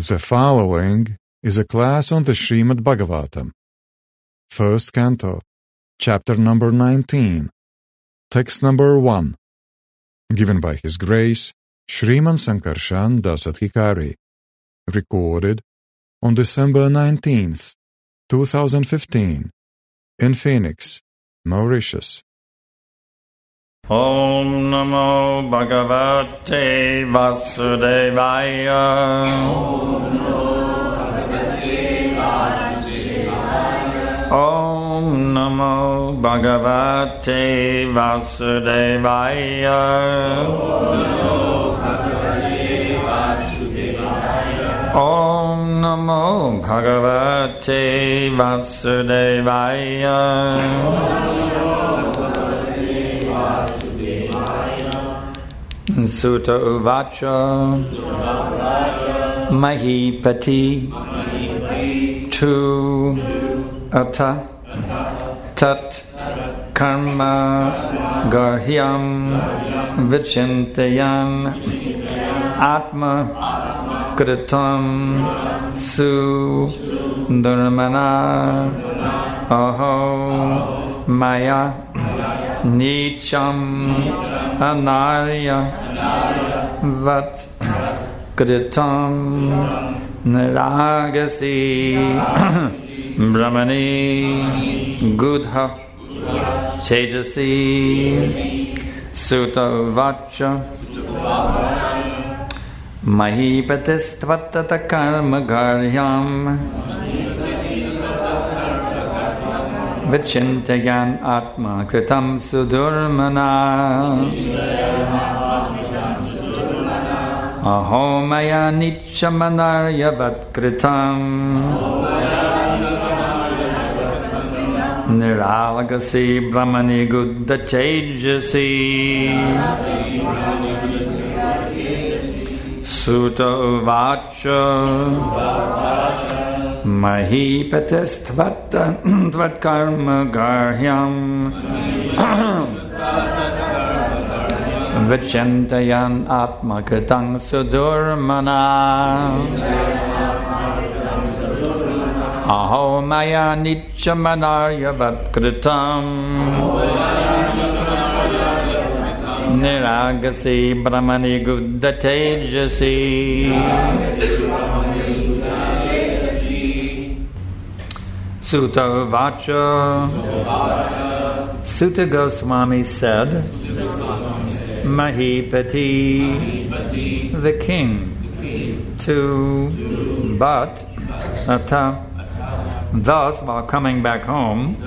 The following is a class on the Srimad Bhagavatam, First Canto, Chapter number 19, Text number 1, given by His Grace Shriman Sankarshan Dasadhikari, recorded on December 19th, 2015, in Phoenix, Mauritius. Om Namo Bhagavate Vasudevaya. Om Namo Bhagavate Vasudevaya. Om Namo Bhagavate Vasudevaya. Sutta Uvacha Mahipati Tu Ata Tat Karma Garhyam Vichintayan Atma Kritam Su Dharmana Aho Maya Nicham Anarya Vat Kritam Niragasi Brahmani Gudha Chejasi Sutta Vacha Mahipatistvatata Karma Garyam Vichintayan Atma Kritam Sudurmana Ahomaya Nichamanarya Vatkritam Niralagasi Brahmani Gudha Chejasi Sutta Uvacha Mahipatistvat karma garhyam Vichintayan atma kritang sudurmana Aho maya nichamanarya vatkritam Niragasi brahmani gudha tejasi. Sutta Uvacha. Sutta Goswami said, Mahipati, the king, to, but, ata, thus while coming back home,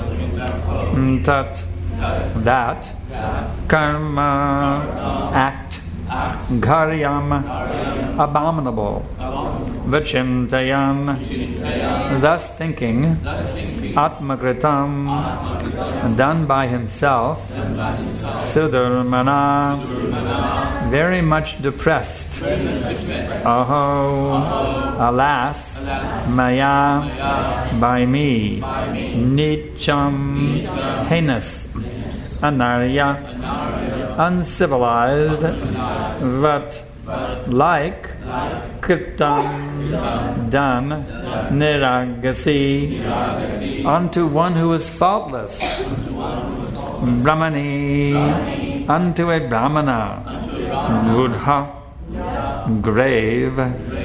tat, that, karma, act, gharyam, abominable, vichintayan, thus thinking, atmakritam, done by himself, sudurmana, very much depressed, aho, alas, maya, by me, nicham, heinous, anarya, uncivilized, vat, like, kritam, done, niragasi, unto one who is faultless, brahmani, unto a brahmana, gudha, grave,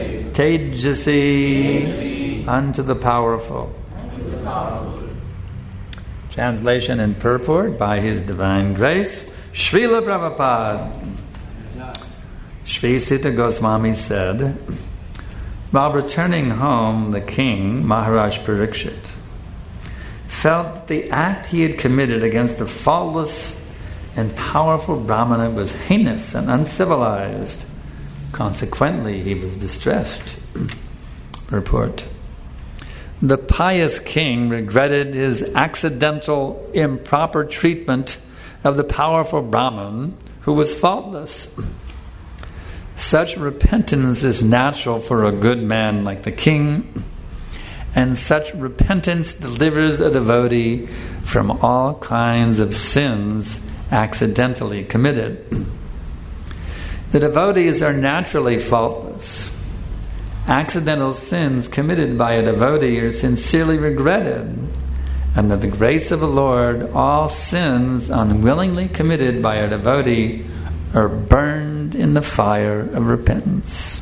tejasi, unto the powerful. Translation and purport by His Divine Grace, Srila Prabhupada. Sri Sutta Goswami said, while returning home, the king, Maharaj Parikshit, felt that the act he had committed against the faultless and powerful Brahmana was heinous and uncivilized. Consequently, he was distressed. Purport. The pious king regretted his accidental, improper treatment of the powerful Brahman who was faultless. Such repentance is natural for a good man like the king, and such repentance delivers a devotee from all kinds of sins accidentally committed. The devotees are naturally faultless, accidental sins committed by a devotee are sincerely regretted. Under the grace of the Lord, all sins unwillingly committed by a devotee are burned in the fire of repentance.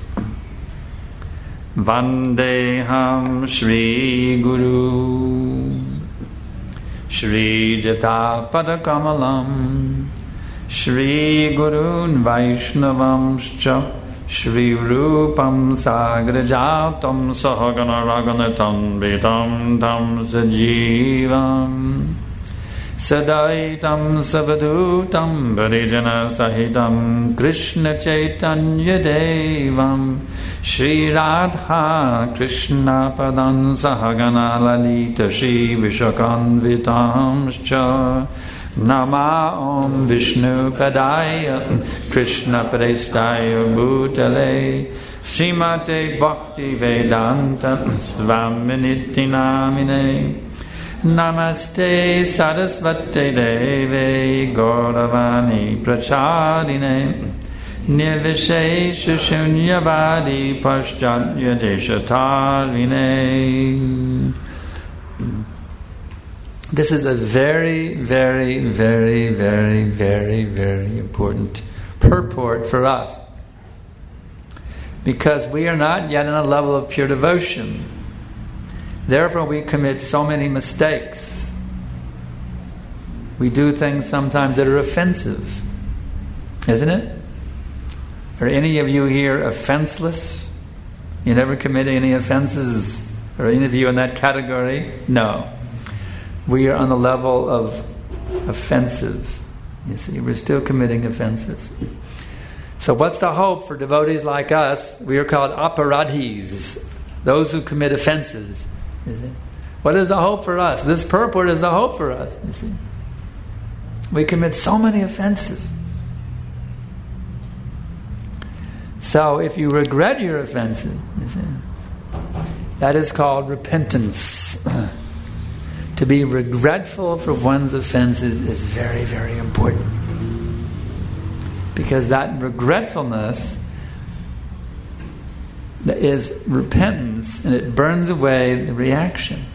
Vandeham Shri Guru Shri Jata Padakamalam Shri Gurun Vaishnavamscha Shri Rupam Sagrajatam Sahagana Raganatam Vitam Tam Sajivam Sadaitam Savadutam Varijana Sahitam Krishna Chaitanya Devam Shri Radha Krishna Padan Sahagana Lalita Shri Vishakanvitamscha Nama Om Vishnu Padaya Krishna Prestaya Bhutale Srimate Bhakti Vedanta Svaminiti Namine Namaste Sarasvate Deve Gauravani Prachadine Nirvishesha Shunyavadi Paschatya Deshatarine. This is a very, very, very, very, very, very important purport for us. Because we are not yet on a level of pure devotion. Therefore we commit so many mistakes. We do things sometimes that are offensive. Isn't it? Are any of you here offenseless? You never commit any offenses? Are any of you in that category? No. We are on the level of offensive. You see, we're still committing offenses. So what's the hope for devotees like us? We are called aparadhis, those who commit offenses. You see? What is the hope for us? This purport is the hope for us. You see, we commit so many offenses. So if you regret your offenses, you see, that is called repentance. To be regretful for one's offenses is very, very important. Because that regretfulness is repentance, and it burns away the reactions.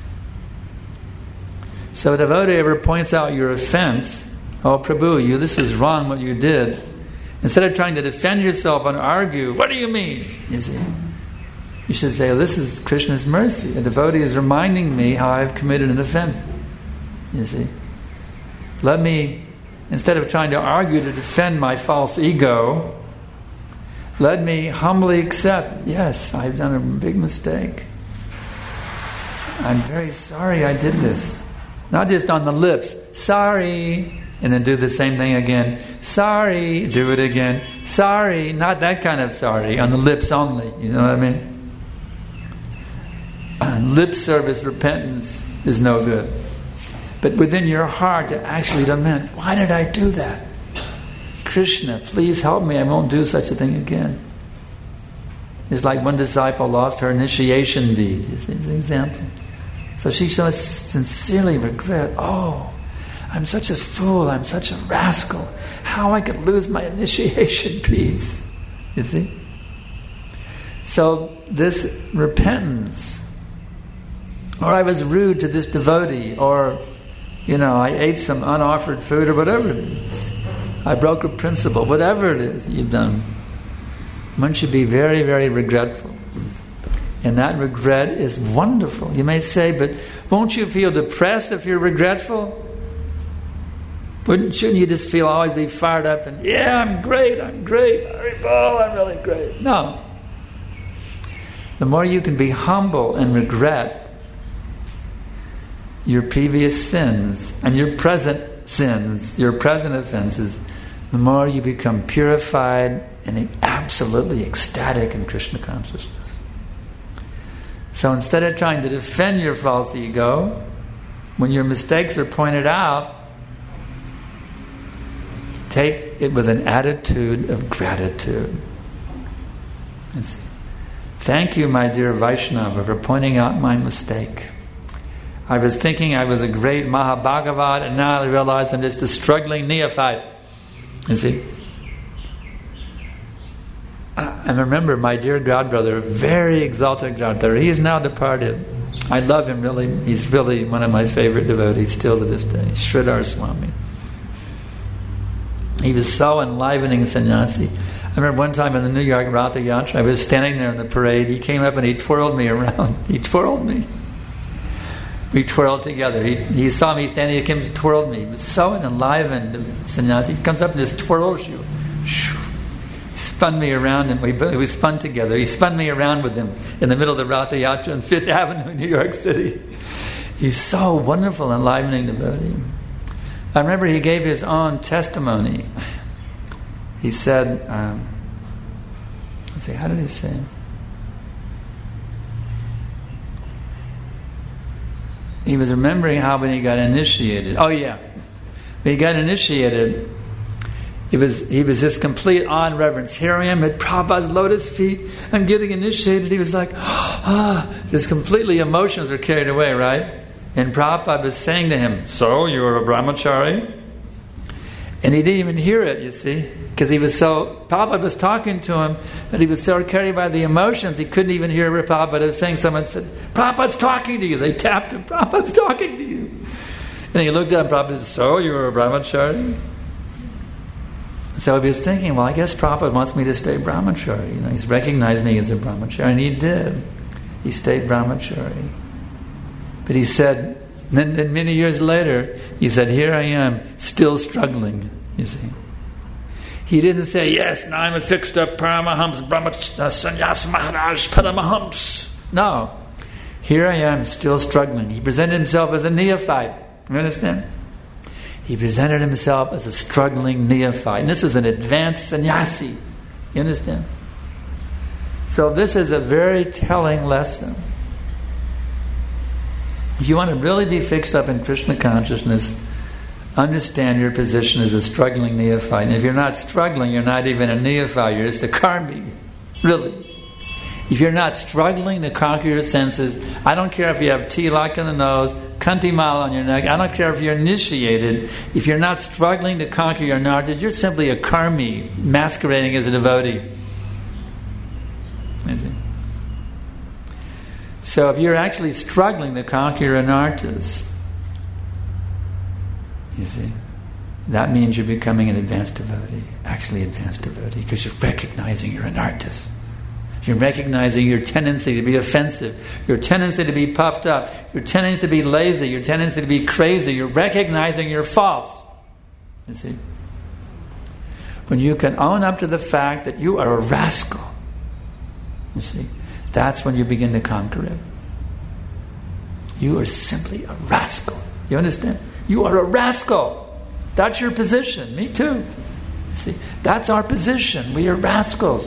So a devotee ever points out your offense, "Oh Prabhu, this is wrong what you did," instead of trying to defend yourself and argue, "What do you mean?" You see, you should say, "This is Krishna's mercy. A devotee is reminding me how I've committed an offense." You see, let me, instead of trying to argue to defend my false ego, let me humbly accept, yes, I've done a big mistake. I'm very sorry I did this. Not just on the lips, sorry, and then do the same thing again. Sorry, do it again. Sorry, not that kind of sorry, on the lips only. You know what I mean? Lip service repentance is no good. But within your heart to actually lament, why did I do that? Krishna, please help me, I won't do such a thing again. It's like one disciple lost her initiation bead. You see, it's an example. So she so sincerely regret, oh, I'm such a fool, I'm such a rascal. How I could lose my initiation beads. You see? So this repentance, or I was rude to this devotee, or I ate some unoffered food, or whatever it is. I broke a principle, whatever it is you've done. One should be very, very regretful. And that regret is wonderful. You may say, but won't you feel depressed if you're regretful? Shouldn't you just always be fired up and, yeah, I'm great, Haribol, I'm really great. No. The more you can be humble and regret your previous sins and your present sins, your present offenses, the more you become purified and absolutely ecstatic in Krishna consciousness. So instead of trying to defend your false ego, when your mistakes are pointed out, take it with an attitude of gratitude. Thank you, my dear Vaishnava, for pointing out my mistake. I was thinking I was a great Mahabhagavat, and now I realize I'm just a struggling neophyte. You see? And And remember, my dear godbrother, very exalted godbrother, he is now departed. I love him really. He's really one of my favorite devotees still to this day, Sridhar Swami. He was so enlivening sannyasi. I remember one time in the New York Ratha Yatra, I was standing there in the parade. He came up and he twirled me around. He twirled me. We twirled together. He saw me standing, he came and twirled me. He was so enlivened sannyasi. He comes up and just twirls you. He spun me around and we spun together. He spun me around with him in the middle of the Ratha Yatra on 5th Avenue in New York City. He's so wonderful, enlivening devotee. I remember he gave his own testimony. He said, let's see, how did he say? He was remembering how when he got initiated. Oh yeah. When he got initiated, he was this complete awe and reverence. Here I am at Prabhupada's lotus feet. I'm getting initiated. He was like, just completely emotions were carried away, right? And Prabhupada was saying to him, so you're a brahmachari? And he didn't even hear it, you see, because Prabhupada was talking to him, but he was so carried by the emotions, he couldn't even hear what Prabhupada was saying. Someone said, Prabhupada's talking to you. They tapped him, Prabhupada's talking to you. And he looked up, and Prabhupada said, so you're a brahmachari? So he was thinking, well, I guess Prabhupada wants me to stay brahmachari. He's recognized me as a brahmachari. And he did. He stayed brahmachari. But he said, then many years later, he said, here I am, still struggling, you see. He didn't say, yes, now I'm a fixed up Paramahams, Sannyas Maharaj, Paramahams. No. Here I am, still struggling. He presented himself as a neophyte. You understand? He presented himself as a struggling neophyte. And this was an advanced sannyasi. You understand? So this is a very telling lesson. If you want to really be fixed up in Krishna consciousness, understand your position as a struggling neophyte. And if you're not struggling, you're not even a neophyte, you're just a karmi. Really. If you're not struggling to conquer your senses, I don't care if you have tilak in the nose, kantimala on your neck, I don't care if you're initiated, if you're not struggling to conquer your nardas, you're simply a karmi masquerading as a devotee. So if you're actually struggling to conquer your anarthas, you see, that means you're becoming an advanced devotee, actually advanced devotee, because you're recognizing your anarthas. You're recognizing your tendency to be offensive, your tendency to be puffed up, your tendency to be lazy, your tendency to be crazy. You're recognizing your faults. You see? When you can own up to the fact that you are a rascal, you see, that's when you begin to conquer it. You are simply a rascal. You understand? You are a rascal. That's your position. Me too. You see, that's our position. We are rascals.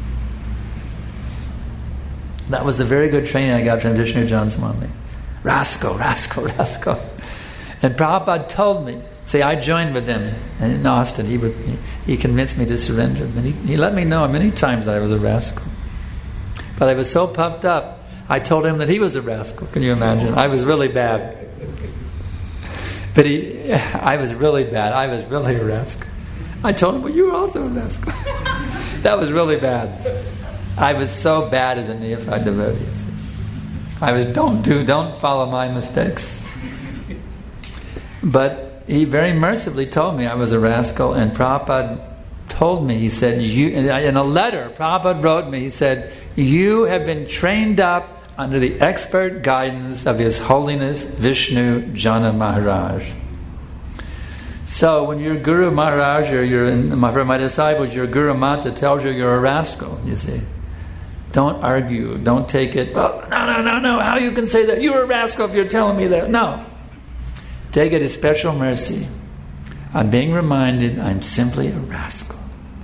That was the very good training I got from Vishnu John Swami. Rascal, rascal, rascal. And Prabhupada told me, see, I joined with him in Austin. He convinced me to surrender. And he let me know many times that I was a rascal. But I was so puffed up, I told him that he was a rascal. Can you imagine? I was really bad. But I was really bad. I was really a rascal. I told him, well, you were also a rascal. That was really bad. I was so bad as a neophyte devotee. I was, don't follow my mistakes. But he very mercifully told me I was a rascal, and Prabhupada told me, he said, in a letter, Prabhupada wrote me, he said, you have been trained up under the expert guidance of His Holiness Vishnu Jana Maharaj. So when your Guru Maharaj, for my disciples, your Guru Mata tells you you're a rascal, you see. Don't argue, don't take it, well, no, how you can say that? You're a rascal if you're telling me that. No. Take it as special mercy. I'm being reminded I'm simply a rascal.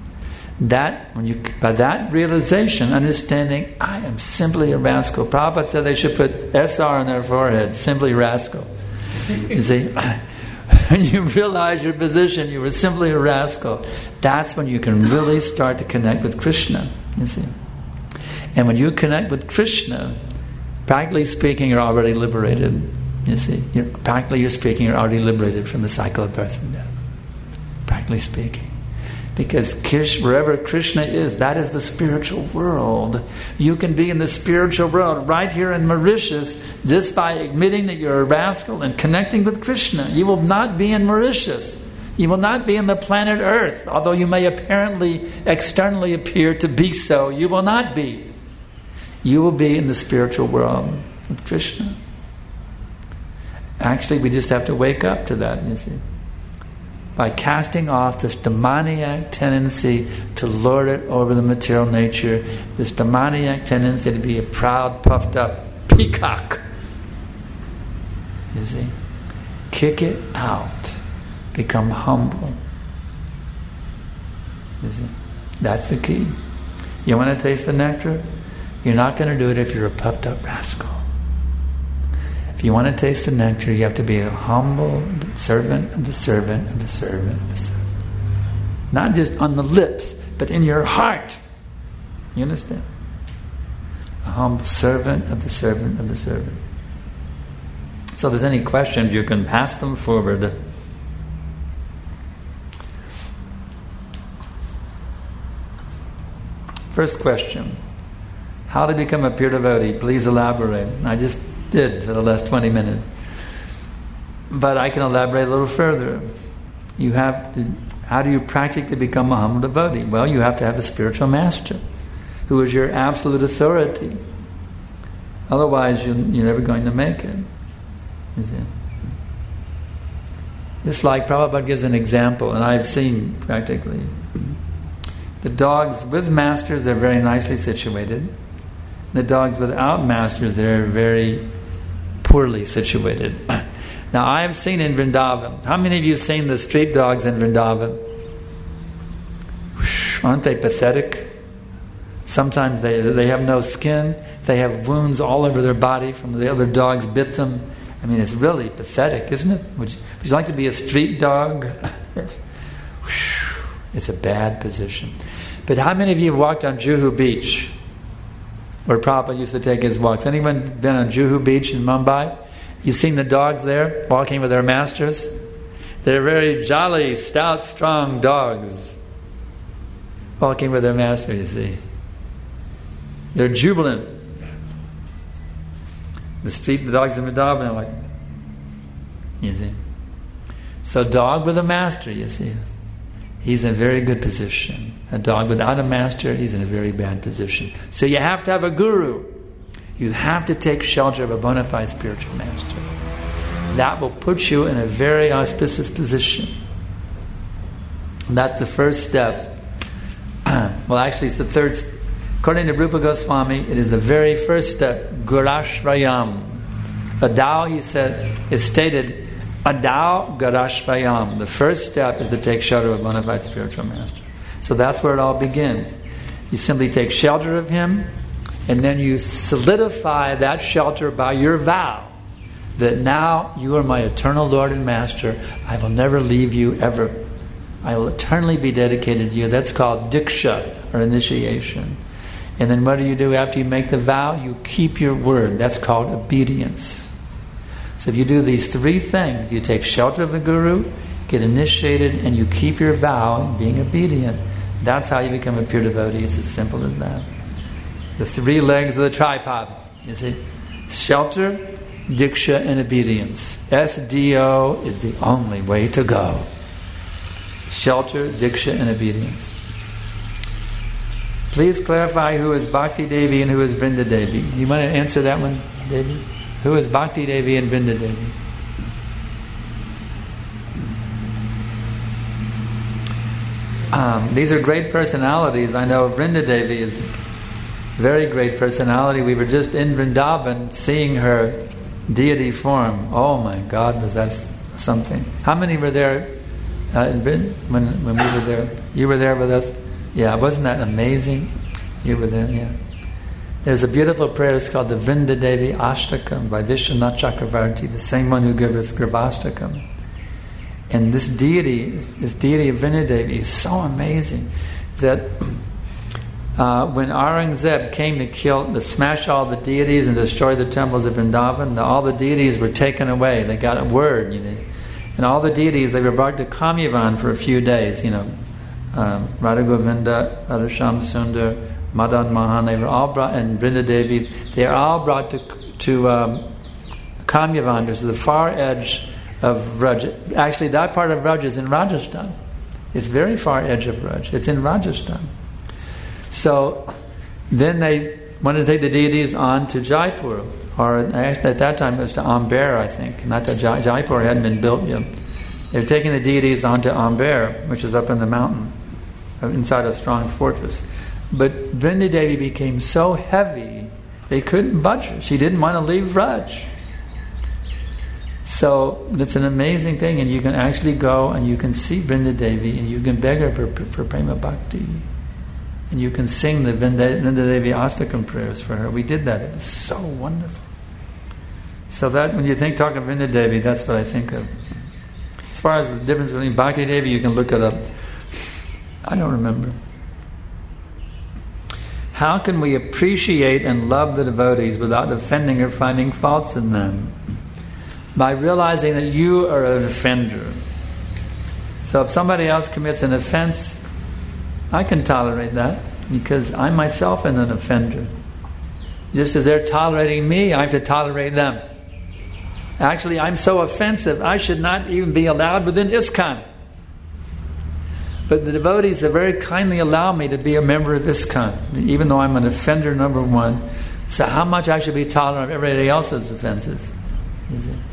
By that realization, understanding, I am simply a rascal. Prabhupada said they should put SR on their forehead, simply rascal. You see, when you realize your position, you were simply a rascal, that's when you can really start to connect with Krishna, you see. And when you connect with Krishna, practically speaking, you're already liberated, you see. Practically speaking, you're already liberated from the cycle of birth and death. Practically speaking. Because wherever Krishna is, that is the spiritual world. You can be in the spiritual world right here in Mauritius just by admitting that you're a rascal and connecting with Krishna. You will not be in Mauritius. You will not be in the planet Earth, although you may apparently, externally appear to be so. You will not be. You will be in the spiritual world with Krishna. Actually, we just have to wake up to that, you see. By casting off this demoniac tendency to lord it over the material nature, this demoniac tendency to be a proud, puffed up peacock. You see? Kick it out. Become humble. You see? That's the key. You want to taste the nectar? You're not going to do it if you're a puffed up rascal. If you want to taste the nectar, you have to be a humble servant of the servant of the servant of the servant. Not just on the lips, but in your heart. You understand? A humble servant of the servant of the servant. So if there's any questions, you can pass them forward. First question. How to become a pure devotee? Please elaborate. I just did for the last 20 minutes. But I can elaborate a little further. How do you practically become a humble devotee? Well, you have to have a spiritual master who is your absolute authority. Otherwise, you're never going to make it. You see? Just like Prabhupada gives an example, and I've seen practically. The dogs with masters, they're very nicely situated. The dogs without masters, they're very poorly situated. Now, I have seen in Vrindavan. How many of you have seen the street dogs in Vrindavan? Aren't they pathetic? Sometimes they have no skin. They have wounds all over their body from the other dogs bit them. I mean, it's really pathetic, isn't it? Would you like to be a street dog? It's a bad position. But how many of you have walked on Juhu Beach, where Prabhupada used to take his walks? Anyone been on Juhu Beach in Mumbai? You seen the dogs there walking with their masters? They're very jolly, stout, strong dogs walking with their master, you see. They're jubilant. The dogs in Vrindavan are like, you see. So dog with a master, you see. He's in a very good position. A dog without a master, he's in a very bad position. So you have to have a guru. You have to take shelter of a bona fide spiritual master. That will put you in a very auspicious position. And that's the first step. Well, actually, it's the third. According to Rupa Goswami, it is the very first step. Gurashrayam. Adao, he said, it's stated, Adao Gurashrayam. The first step is to take shelter of a bona fide spiritual master. So that's where it all begins. You simply take shelter of him, and then you solidify that shelter by your vow that now you are my eternal Lord and Master. I will never leave you ever. I will eternally be dedicated to you. That's called Diksha, or initiation. And then what do you do after you make the vow? You keep your word. That's called obedience. So if you do these three things, you take shelter of the Guru, get initiated, and you keep your vow in being obedient, that's how you become a pure devotee. It's as simple as that. The three legs of the tripod, you see. Shelter, Diksha, and obedience. SDO is the only way to go. Shelter, Diksha, and obedience. Please clarify who is Bhakti Devi and who is Vrinda Devi. You want to answer that one, Devi? Who is Bhakti Devi and Vrinda Devi? These are great personalities. I know Vrinda Devi is a very great personality. We were just in Vrindavan seeing her deity form. Oh my God, was that something? How many were there when we were there? You were there with us? Yeah, wasn't that amazing? You were there, yeah. There's a beautiful prayer, it's called the Vrinda Devi Ashtakam by Vishwanath Chakravarti, the same one who gave us Gravastakam. And this deity of Vrinda Devi is so amazing that when Aurangzeb came to smash all the deities and destroy the temples of Vrindavan, all the deities were taken away. They got a word, And all the deities, they were brought to Kamyavan for a few days, Radha Govinda, Radha Shyam Sundar, Madan Mohan, they were all brought, and Vrinda Devi, they are all brought to Kamyavan, to the far edge of Vraj. Actually, that part of Vraj is in Rajasthan. It's very far edge of Vraj. It's in Rajasthan. So then they wanted to take the deities on to Jaipur, or actually at that time it was to Amber, I think. Not that Jaipur hadn't been built yet. They were taking the deities on to Amber, which is up in the mountain, inside a strong fortress. But Vrinda Devi became so heavy, they couldn't budge her. She didn't want to leave Vraj. So it's an amazing thing, and you can actually go and you can see Vrinda Devi, and you can beg her for prema bhakti. And you can sing the Vrinda Devi Astakam prayers for her. We did that. It was so wonderful. So that, when you talk of Vrinda Devi, that's what I think of. As far as the difference between Bhakti Devi, you can look it up. I don't remember. How can we appreciate and love the devotees without offending or finding faults in them? By realizing that you are an offender. So if somebody else commits an offense, I can tolerate that because I myself am an offender. Just as they're tolerating me, I have to tolerate them. Actually, I'm so offensive, I should not even be allowed within ISKCON. But the devotees have very kindly allowed me to be a member of ISKCON, even though I'm an offender number one. So how much I should be tolerant of everybody else's offenses? Is it?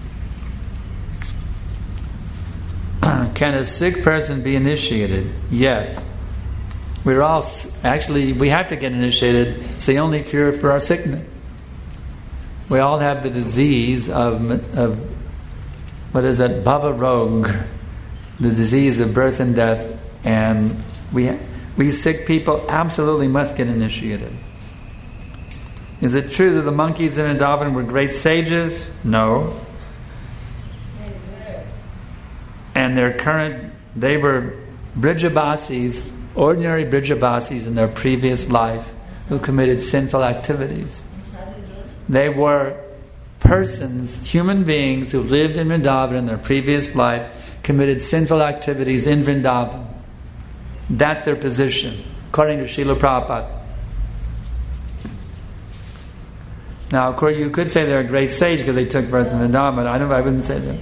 Can a sick person be initiated? Yes. We're all, actually, we have to get initiated. It's the only cure for our sickness. We all have the disease of what is that? Bhava Rog, the disease of birth and death. And we sick people absolutely must get initiated. Is it true that the monkeys in Vrindavan were great sages? No. And they were Brijabasis, ordinary Brijabasis in their previous life who committed sinful activities. They were persons, human beings who lived in Vrindavan in their previous life, committed sinful activities in Vrindavan. That's their position, according to Srila Prabhupada. Now, of course, you could say they're a great sage because they took birth in Vrindavan, but I wouldn't say that.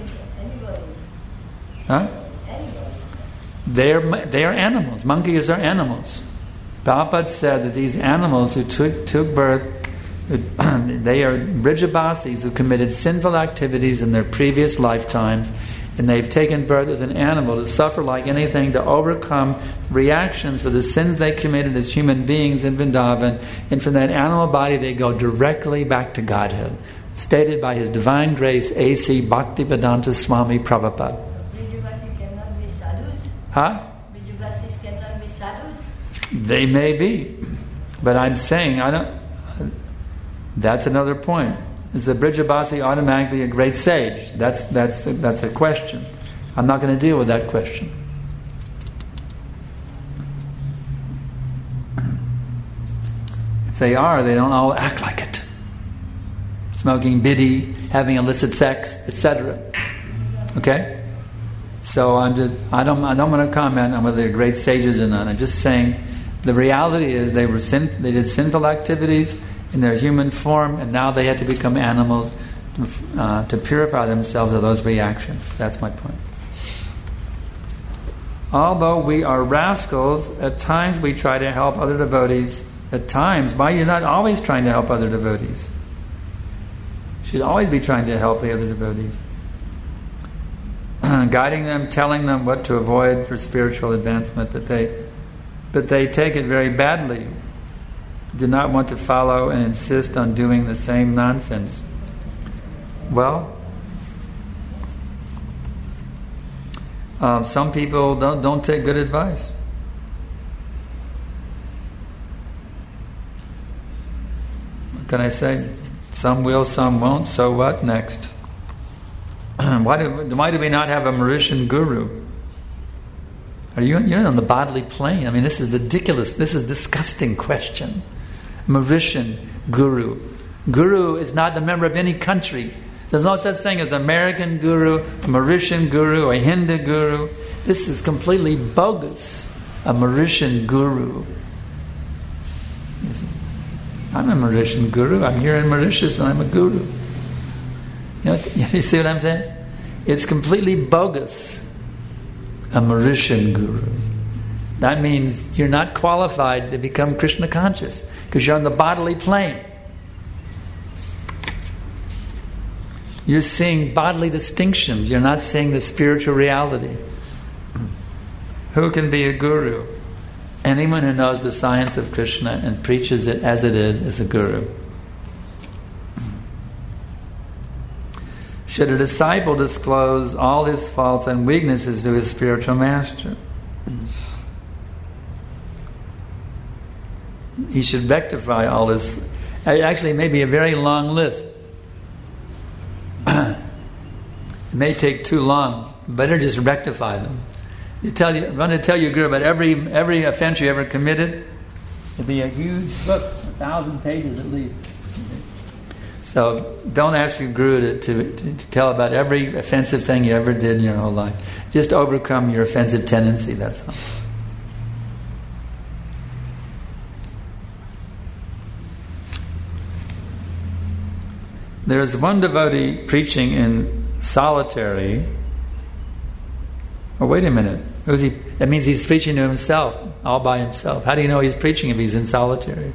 Huh? They are animals. Monkeys are animals. Prabhupada said that these animals who took birth, they are Brijabasis who committed sinful activities in their previous lifetimes, and they've taken birth as an animal to suffer like anything, to overcome reactions for the sins they committed as human beings in Vrindavan, and from that animal body they go directly back to Godhead. Stated by His Divine Grace A.C. Bhaktivedanta Swami Prabhupada. Brijabasis cannot be sadhus? Huh? Brijabasis cannot be sadhus? They may be. But I'm saying, that's another point. Is the Brijabasi automatically a great sage? That's a question. I'm not going to deal with that question. If they are, they don't all act like it. Smoking bidi, having illicit sex, etc. Okay? So I don't want to comment on whether they're great sages or not. I'm just saying the reality is they did sinful activities in their human form, and now they had to become animals to purify themselves of those reactions. That's my point. Although we are rascals, at times we try to help other devotees. At times, why you're not always trying to help other devotees? You should always be trying to help the other devotees. Guiding them, telling them what to avoid for spiritual advancement, but they take it very badly. Do not want to follow and insist on doing the same nonsense. Well, some people don't take good advice. What can I say? Some will, some won't. So what next? Why do we not have a Mauritian guru? You're on the bodily plane. I mean, this is ridiculous. This is a disgusting question. Mauritian guru. Guru is not a member of any country. There's no such thing as American guru, a Mauritian guru, a Hindu guru. This is completely bogus. a Mauritian guru. I'm a Mauritian guru. I'm here in Mauritius and I'm a guru. You see what I'm saying? It's completely bogus. A Mauritian guru. That means you're not qualified to become Krishna conscious because you're on the bodily plane. You're seeing bodily distinctions. You're not seeing the spiritual reality. Who can be a guru? Anyone who knows the science of Krishna and preaches it as it is a guru. Should a disciple disclose all his faults and weaknesses to his spiritual master? He should rectify all his... Actually, it may be a very long list. It may take too long. Better just rectify them. I'm going to tell you, Guru, about every offense you ever committed. It'll be a huge book, 1,000 pages at least. So don't ask your Guru to tell about every offensive thing you ever did in your whole life. Just overcome your offensive tendency, that's all. There is one devotee preaching in solitary. Oh, wait a minute. Who's he? That means he's preaching to himself, all by himself. How do you know he's preaching if he's in solitary?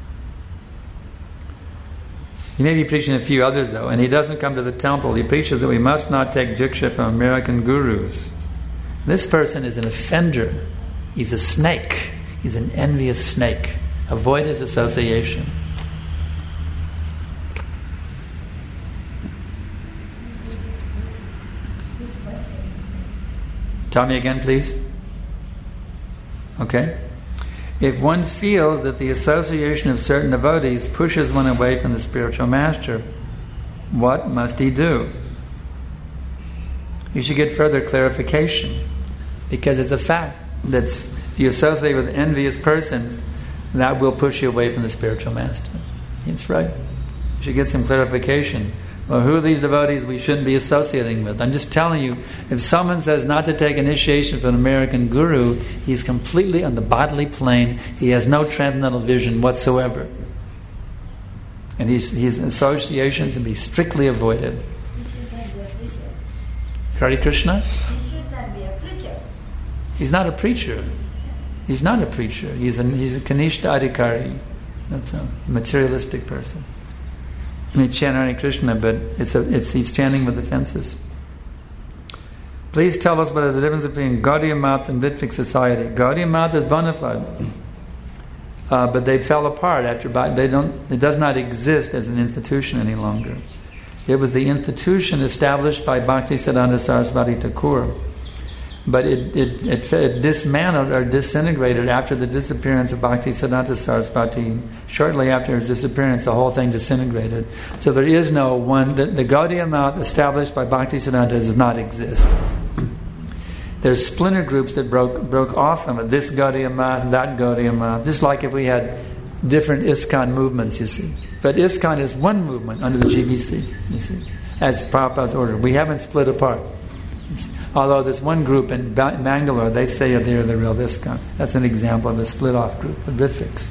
He may be preaching a few others, though, and he doesn't come to the temple. He preaches that we must not take diksha from American gurus. This person is an offender. He's a snake. He's an envious snake. Avoid his association. Tell me again, please. Okay. If one feels that the association of certain devotees pushes one away from the spiritual master, what must he do? You should get further clarification, because it's a fact that if you associate with envious persons, that will push you away from the spiritual master. That's right. You should get some clarification. Well, who are these devotees we shouldn't be associating with? I'm just telling you, if someone says not to take initiation from an American guru, he's completely on the bodily plane. He has no transcendental vision whatsoever. And his associations should be strictly avoided. He should not be a preacher. Hare Krishna? He should not be a preacher. He's not a preacher. He's not a preacher. He's a Kanishta Adhikari. That's a materialistic person. I mean, chant Hare Krishna, but he's chanting with offenses. Please tell us what is the difference between Gaudiya Math and Ritwik society. Gaudiya Math is bona fide, but they fell apart after. It does not exist as an institution any longer. It was the institution established by Bhaktisiddhanta Saraswati Thakur, but it dismantled or disintegrated after the disappearance of Bhaktisiddhanta Saraswati. Shortly after his disappearance, the whole thing disintegrated. So there is no one. The Gaudiya Math established by Bhaktisiddhanta does not exist. There's splinter groups that broke off from it. This Gaudiya Math, that Gaudiya Math. Just like if we had different ISKCON movements, you see. But ISKCON is one movement under the GBC, you see, as Prabhupada's order. We haven't split apart. Although there's one group in Bangalore, they say they're the real ISKCON. That's an example of a split-off group, the Ritviks.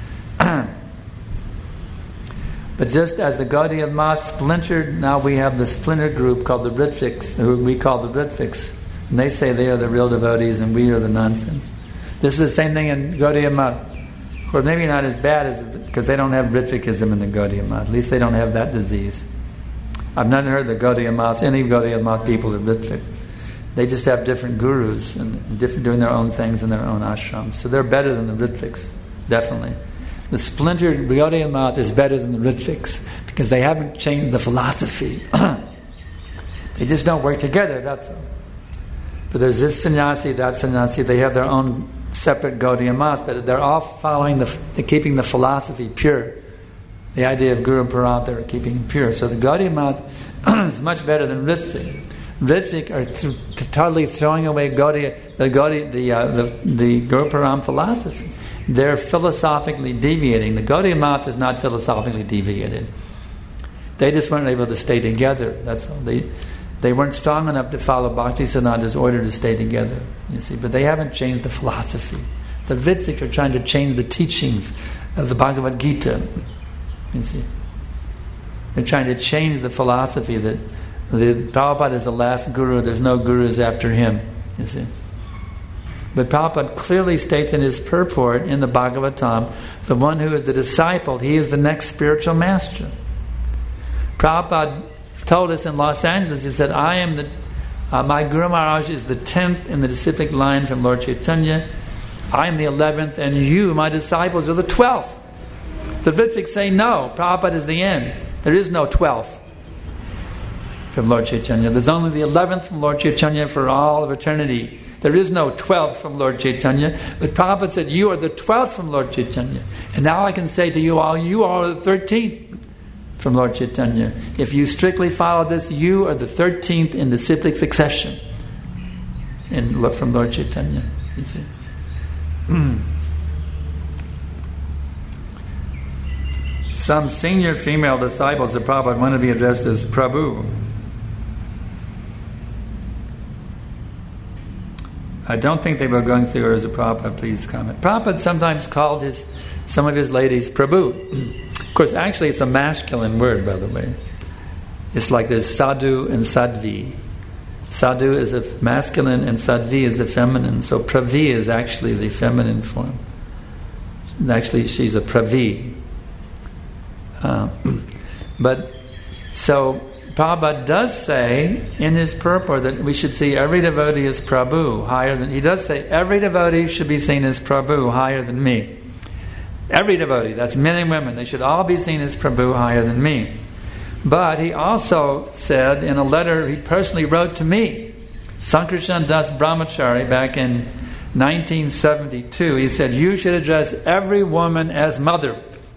But just as the Gaudiya Math splintered, now we have the splinter group called the Ritviks, who we call the Ritviks. And they say they are the real devotees and we are the nonsense. This is the same thing in Gaudiya Math. Or maybe not as bad as, because they don't have Ritvikism in the Gaudiya Math. At least they don't have that disease. I've not heard the Gaudiya Maths, any Gaudiya Math people are Ritvik. They just have different gurus and different doing their own things in their own ashrams. So they're better than the Ritviks, definitely. The splintered Gaudiya Math is better than the Ritviks because they haven't changed the philosophy. They just don't work together, that's all. But there's this sannyasi, that sannyasi, they have their own separate Gaudiya Math, but they're all following they're keeping the philosophy pure. The idea of Guru Parat, they're keeping pure. So the Gaudiya Math is much better than Ritvik. Ritvik are totally throwing away the Guru Param philosophy. They're philosophically deviating. The Gaudiya Math is not philosophically deviated. They just weren't able to stay together. That's all. They weren't strong enough to follow Bhaktisiddhanta's order to stay together, you see. But they haven't changed the philosophy. The Vitsiks are trying to change the teachings of the Bhagavad Gita, you see. They're trying to change the philosophy that Prabhupada is the last guru, there's no gurus after him, you see. But Prabhupada clearly states in his purport in the Bhagavatam, the one who is the disciple, he is the next spiritual master. Prabhupada told us in Los Angeles, he said, I am my Guru Maharaj is the 10th in the disciplic line from Lord Chaitanya. I am the 11th, and you, my disciples, are the 12th. The Vitsiks say, no, Prabhupada is the end. There is no 12th from Lord Chaitanya. There's only the 11th from Lord Chaitanya for all of eternity. There is no 12th from Lord Chaitanya. But Prabhupada said, you are the 12th from Lord Chaitanya. And now I can say to you all, you are the 13th from Lord Chaitanya. If you strictly follow this, you are the 13th in the disciplic succession from Lord Chaitanya. You see? Some senior female disciples of Prabhupada want to be addressed as Prabhu. I don't think they were going through orders of Prabhupada. Please comment. Prabhupada sometimes called some of his ladies Prabhu. Of course, actually it's a masculine word, by the way. It's like there's sadhu and sadvi. Sadhu is a masculine and sadvi is the feminine. So pravi is actually the feminine form. Actually, she's a pravi. But so Prabhupada does say in his purport that we should see every devotee as Prabhu, higher than... He does say every devotee should be seen as Prabhu, higher than me. Every devotee, that's men and women, they should all be seen as Prabhu, higher than me. But he also said in a letter he personally wrote to me, Sankarshan Das Brahmachari, back in 1972, he said, you should address every woman as mother.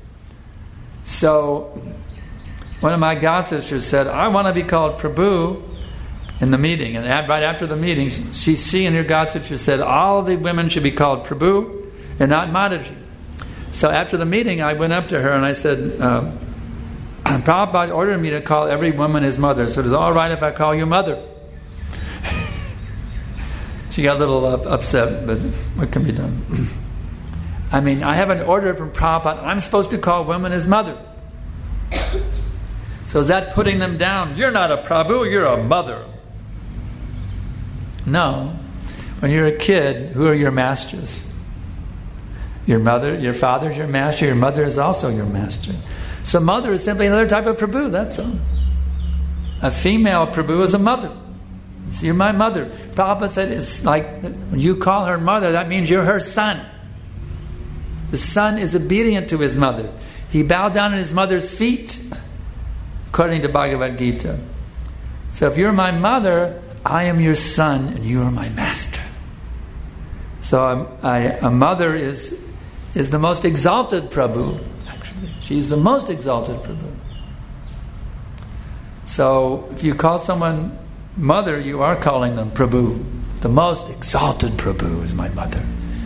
So one of my god sisters said, I want to be called Prabhu in the meeting. And right after the meeting, she and her god sister said, all the women should be called Prabhu and not Mataji. So after the meeting, I went up to her and I said, Prabhupada ordered me to call every woman his mother. So is it all right if I call you mother? She got a little upset, but what can be done? I mean, I have an order from Prabhupada. I'm supposed to call women his mother. So is that putting them down? You're not a Prabhu, you're a mother. No. When you're a kid, who are your masters? Your mother, your father's your master, your mother is also your master. So mother is simply another type of Prabhu, that's all. A female Prabhu is a mother. So you're my mother. Prabhupada said it's like when you call her mother, that means you're her son. The son is obedient to his mother. He bowed down at his mother's feet, according to Bhagavad Gita. So if you're my mother, I am your son and you are my master. So a mother is the most exalted Prabhu, actually. She's the most exalted Prabhu. So if you call someone mother, you are calling them Prabhu. The most exalted Prabhu is my mother.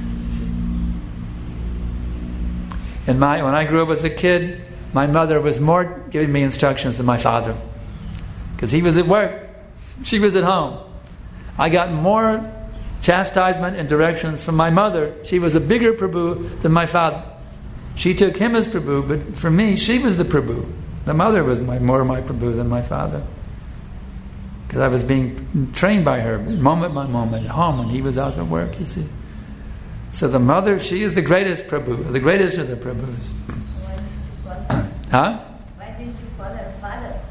And when I grew up as a kid, my mother was more giving me instructions than my father. Because he was at work. She was at home. I got more chastisement and directions from my mother. She was a bigger Prabhu than my father. She took him as Prabhu, but for me, she was the Prabhu. The mother was more my Prabhu than my father. Because I was being trained by her, moment by moment, at home when he was out at work, you see. So the mother, she is the greatest Prabhu, the greatest of the Prabhus. Huh? Why didn't you call her father?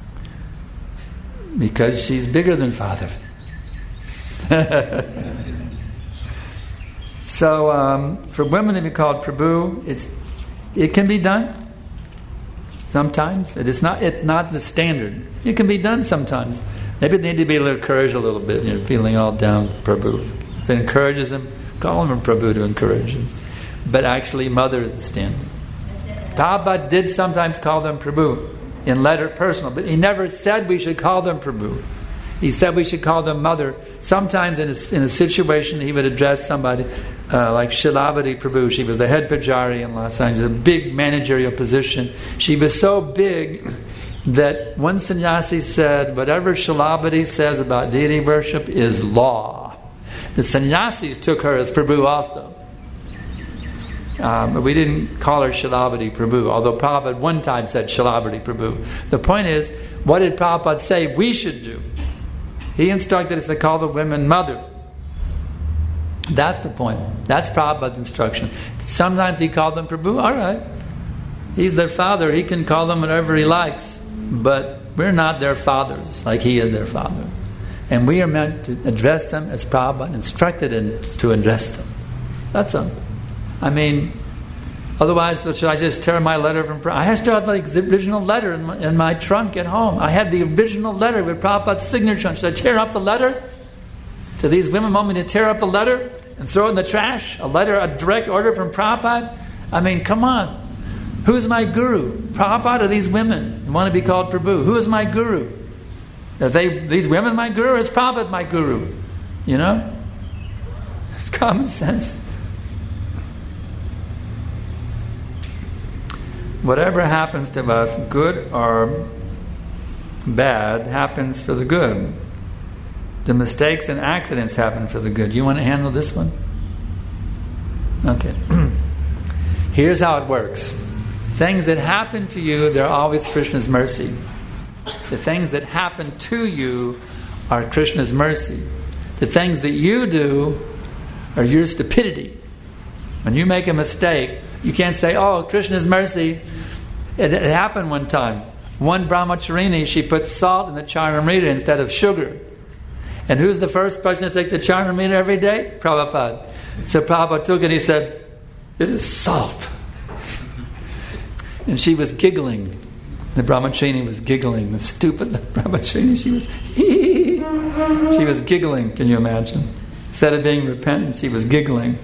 Because she's bigger than father. So for women to be called Prabhu, it can be done sometimes. It's not the standard. It can be done sometimes. Maybe they need to be encouraged a little bit, feeling all down, Prabhu. If it encourages them, call him a Prabhu to encourage him. But actually, mother is the standard. Prabhupada did sometimes call them Prabhu in letter personal, but he never said we should call them Prabhu. He said we should call them mother. Sometimes in a situation he would address somebody like Shilabhati Prabhu. She was the head pujari in Los Angeles, a big managerial position. She was so big, that one sannyasi said, whatever Shalabhati says about deity worship is law. The sannyasis took her as Prabhu also. But we didn't call her Shalabhati Prabhu, although Prabhupada one time said Shalabhati Prabhu. The point is, what did Prabhupada say we should do? He instructed us to call the women mother. That's the point. That's Prabhupada's instruction. Sometimes he called them Prabhu. All right. He's their father. He can call them whatever he likes. But we're not their fathers like he is their father. And we are meant to address them as Prabhupada instructed to address them. That's all. I mean, otherwise, should I just tear my letter from Prabhupada? I still have the original letter in my trunk at home. I had the original letter with Prabhupada's signature. Should I tear up the letter? Do these women want me to tear up the letter and throw it in the trash? A letter, a direct order from Prabhupada? I mean, come on. Who's my guru? Prabhupada or these women who want to be called Prabhu? Who is my guru? Are these women my guru or is Prabhupada my guru? You know? It's common sense. Whatever happens to us, good or bad, happens for the good. The mistakes and accidents happen for the good. You want to handle this one? Okay. Here's how it works. Things that happen to you, they're always Krishna's mercy. The things that happen to you are Krishna's mercy. The things that you do are your stupidity. When you make a mistake, you can't say, oh, Krishna's mercy. It happened one time. One brahmacharini, she put salt in the charnamrita instead of sugar. And who's the first person to take the charnamrita every day? Prabhupada. So Prabhupada took it and he said, it is salt. And she was giggling. The brahmacharini was giggling. The stupid brahmacharini, she was giggling, can you imagine? Instead of being repentant, she was giggling.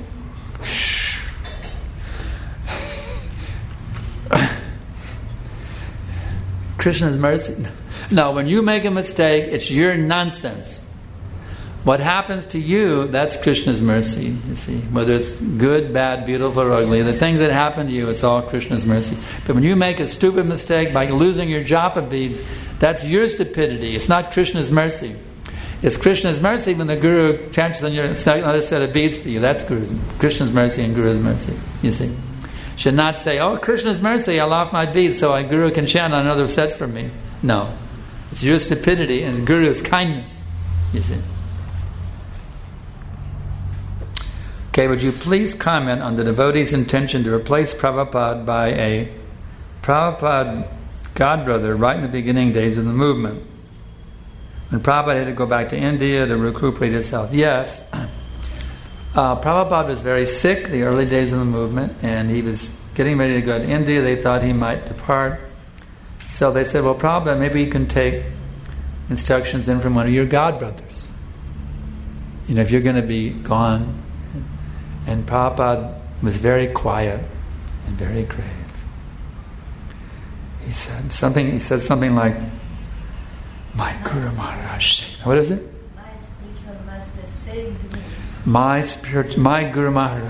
Krishna's mercy. No, when you make a mistake, it's your nonsense. What happens to you, that's Krishna's mercy, you see. Whether it's good, bad, beautiful, or ugly, the things that happen to you, it's all Krishna's mercy. But when you make a stupid mistake by losing your japa beads, that's your stupidity. It's not Krishna's mercy. It's Krishna's mercy when the Guru chances on another set of beads for you. That's Krishna's mercy and Guru's mercy, you see. Should not say, oh, Krishna's mercy, I lost my beads, so a Guru can chant on another set for me. No. It's your stupidity and Guru's kindness, you see. Okay, would you please comment on the devotee's intention to replace Prabhupada by a Prabhupada godbrother right in the beginning days of the movement? When Prabhupada had to go back to India to recuperate his health. Yes, Prabhupada was very sick the early days of the movement, and he was getting ready to go to India. They thought he might depart. So they said, well, Prabhupada, maybe you can take instructions then from one of your godbrothers. You know, if you're going to be gone. And Prabhupada was very quiet and very grave. He said something like, my Guru Maharaj saved me. What is it? My spiritual master saved me. My Guru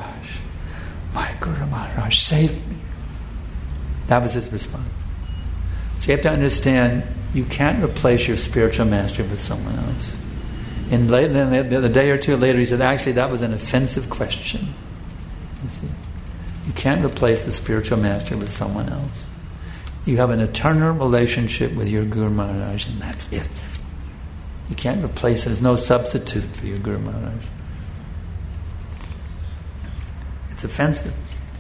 Maharaj saved me. That was his response. So you have to understand, you can't replace your spiritual master with someone else. And then a day or two later, he said, actually, that was an offensive question. You see, you can't replace the spiritual master with someone else. You have an eternal relationship with your Guru Maharaj, and that's it. You can't replace it. There's no substitute for your Guru Maharaj. It's offensive.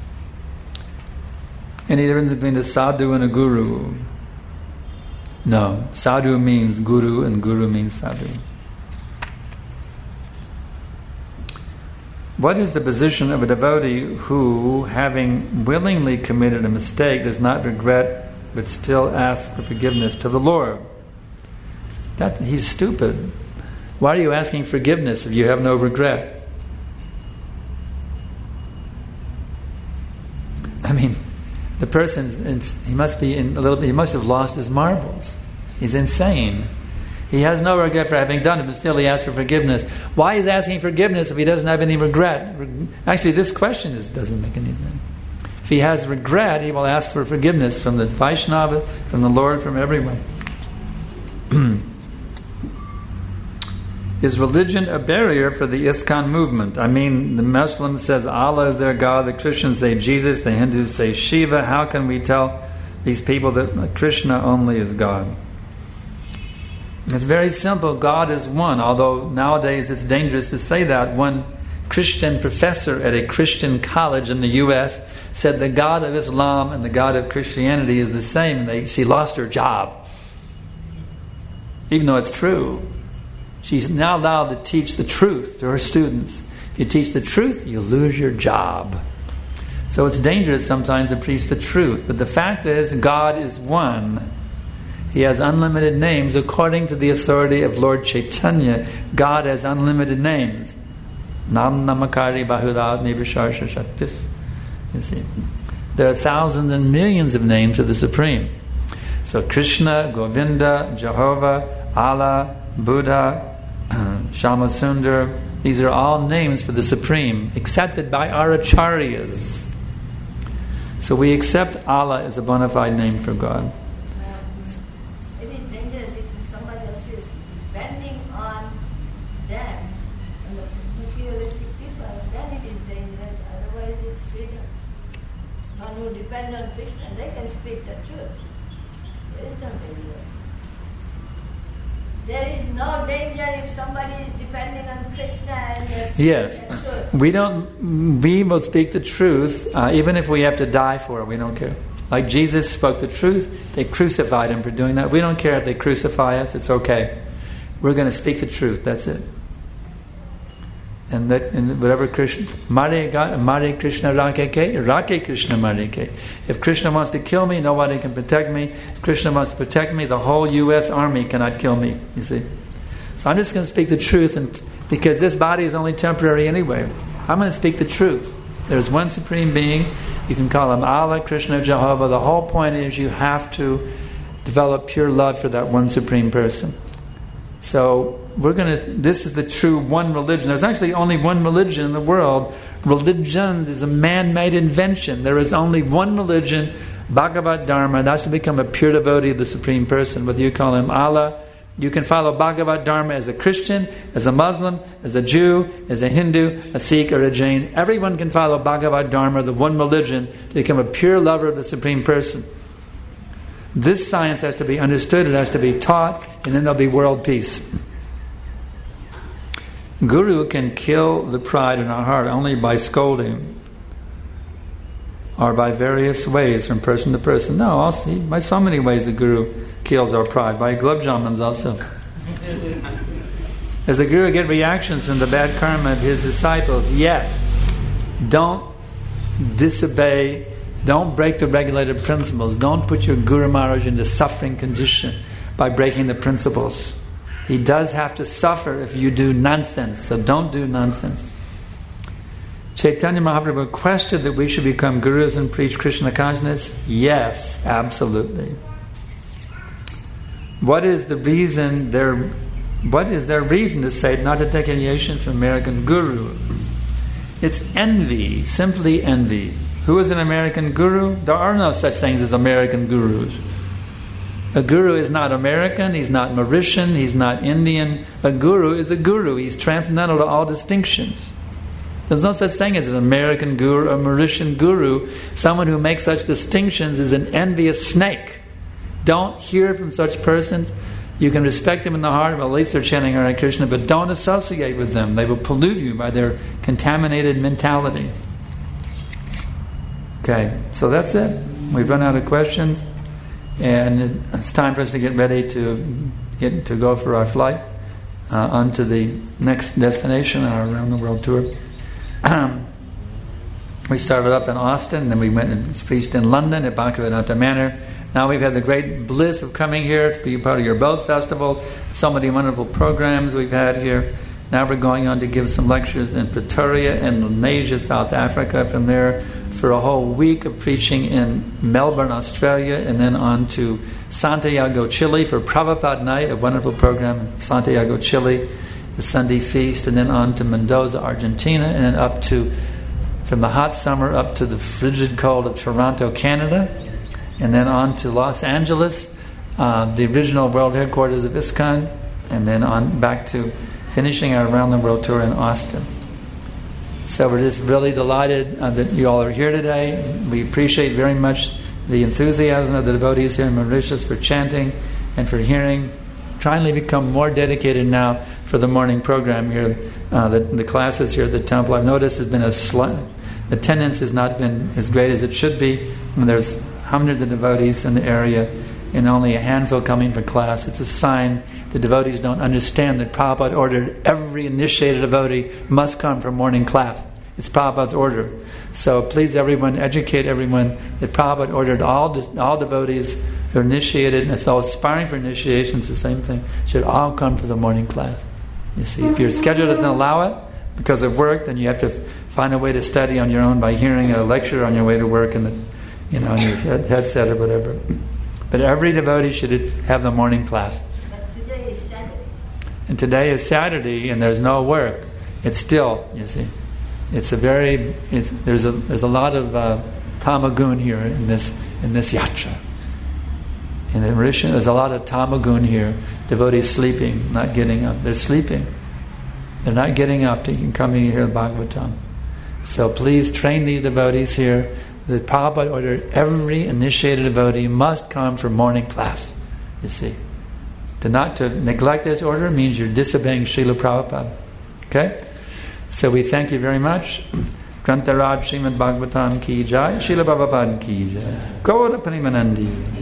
Any difference between a sadhu and a guru? No. Sadhu means guru, and guru means sadhu. What is the position of a devotee who, having willingly committed a mistake, does not regret but still asks for forgiveness to the Lord? He's stupid. Why are you asking forgiveness if you have no regret? I mean, the person, he must have lost his marbles. He's insane. He has no regret for having done it, but still he asks for forgiveness. Why is he asking forgiveness if he doesn't have any regret? Actually, this question doesn't make any sense. If he has regret, he will ask for forgiveness from the Vaishnava, from the Lord, from everyone. Is religion a barrier for the ISKCON movement? I mean, the Muslim says Allah is their God, the Christians say Jesus, the Hindus say Shiva. How can we tell these people that Krishna only is God? It's very simple. God is one, although nowadays it's dangerous to say that. One Christian professor at a Christian college in the U.S. said the God of Islam and the God of Christianity is the same. She lost her job. Even though it's true. She's now allowed to teach the truth to her students. If you teach the truth, you lose your job. So it's dangerous sometimes to preach the truth. But the fact is, God is one. He has unlimited names. According to the authority of Lord Chaitanya, God has unlimited names. Nam Namakari Bahudad Nivasharsha Shaktis. You see, there are thousands and millions of names of the Supreme. So Krishna, Govinda, Jehovah, Allah, Buddha, Shamasundar, these are all names for the Supreme, accepted by our acharyas. So we accept Allah as a bona fide name for God. It is dangerous if somebody else is depending on them, on the materialistic people, then it is dangerous, otherwise it's freedom. One who depends on Krishna, they can speak the truth. There is no danger. There is no danger if somebody is depending on Krishna and yes, the truth. we will speak the truth, even if we have to die for it. We don't care. Like Jesus spoke the truth, they crucified him for doing that. We don't care if they crucify us. It's okay. We're going to speak the truth. That's it. And whatever Krishna, Mare Krishna Rake Krishna Mare Ke. If Krishna wants to kill me, nobody can protect me. If Krishna wants to protect me, the whole U.S. Army cannot kill me. You see. So I'm just going to speak the truth, and because this body is only temporary anyway, I'm going to speak the truth. There's one Supreme Being. You can call him Allah, Krishna, Jehovah. The whole point is you have to develop pure love for that one Supreme Person. So this is the true one religion. There's actually only one religion in the world. Religions is a man-made invention. There is only one religion, Bhagavad Dharma. That's to become a pure devotee of the Supreme Person. Whether you call him Allah, you can follow Bhagavad Dharma as a Christian, as a Muslim, as a Jew, as a Hindu, a Sikh, or a Jain. Everyone can follow Bhagavad Dharma, the one religion, to become a pure lover of the Supreme Person. This science has to be understood, it has to be taught, and then there'll be world peace. Guru can kill the pride in our heart only by scolding, or by various ways from person to person. No, also, by so many ways the Guru kills our pride. By glove jamans also. Does the Guru get reactions from the bad karma of his disciples? Yes. Don't disobey. Don't break the regulated principles. Don't put your Guru Maharaj into suffering condition by breaking the principles. He does have to suffer if you do nonsense. So don't do nonsense. Chaitanya Mahaprabhu questioned that we should become gurus and preach Krishna consciousness. Yes, absolutely. What is their reason to say not to take initiation from American guru? It's envy, simply envy. Who is an American guru? There are no such things as American gurus. A guru is not American, he's not Mauritian, he's not Indian. A guru is a guru. He's transcendental to all distinctions. There's no such thing as an American guru or Mauritian guru. Someone who makes such distinctions is an envious snake. Don't hear from such persons. You can respect them in the heart, well, at least they're chanting Hare Krishna, but don't associate with them. They will pollute you by their contaminated mentality. Okay, so that's it. We've run out of questions, and it's time for us to get ready to go for our flight onto the next destination on our around the world tour. We started up in Austin, then we went and preached in London at Bhaktivedanta Manor. Now we've had the great bliss of coming here to be part of your boat festival. So many wonderful programs we've had here. Now we're going on to give some lectures in Pretoria and Lenasia, South Africa. From there, for a whole week of preaching in Melbourne, Australia, and then on to Santiago, Chile for Prabhupada Night, a wonderful program in Santiago, Chile, the Sunday feast, and then on to Mendoza, Argentina, and then up to from the hot summer up to the frigid cold of Toronto, Canada, and then on to Los Angeles, the original world headquarters of ISKCON, and then on back to finishing our around the world tour in Austin. So we're just really delighted that you all are here today. We appreciate very much the enthusiasm of the devotees here in Mauritius for chanting and for hearing. Trying to become more dedicated now for the morning program here. The classes here at the temple, I've noticed has been attendance has not been as great as it should be. And there's hundreds of devotees in the area and only a handful coming for class. It's a sign the devotees don't understand that Prabhupada ordered every initiated devotee must come for morning class. It's Prabhupada's order. So please everyone, educate everyone that Prabhupada ordered all devotees who are initiated, and so aspiring for initiation, it's the same thing, should all come to the morning class. You see, if your schedule doesn't allow it because of work, then you have to find a way to study on your own by hearing a lecture on your way to work and on your headset or whatever. But every devotee should have the morning class. But today is Saturday. And today is Saturday, and there's no work. It's still, you see, there's a lot of tamagun here in this yatra. In Mauritius, there's a lot of tamagun here. Devotees sleeping, not getting up. They're sleeping. They're not getting up to come in here to Bhagavatam. So please train these devotees here. The Prabhupada ordered every initiated devotee must come for morning class. You see, to neglect this order means you're disobeying Srila Prabhupada. Okay, so we thank you very much. Grantaraj Srimad Bhagavatam ki jai, Srila Prabhupada ki jai. Gaura Parimanandi.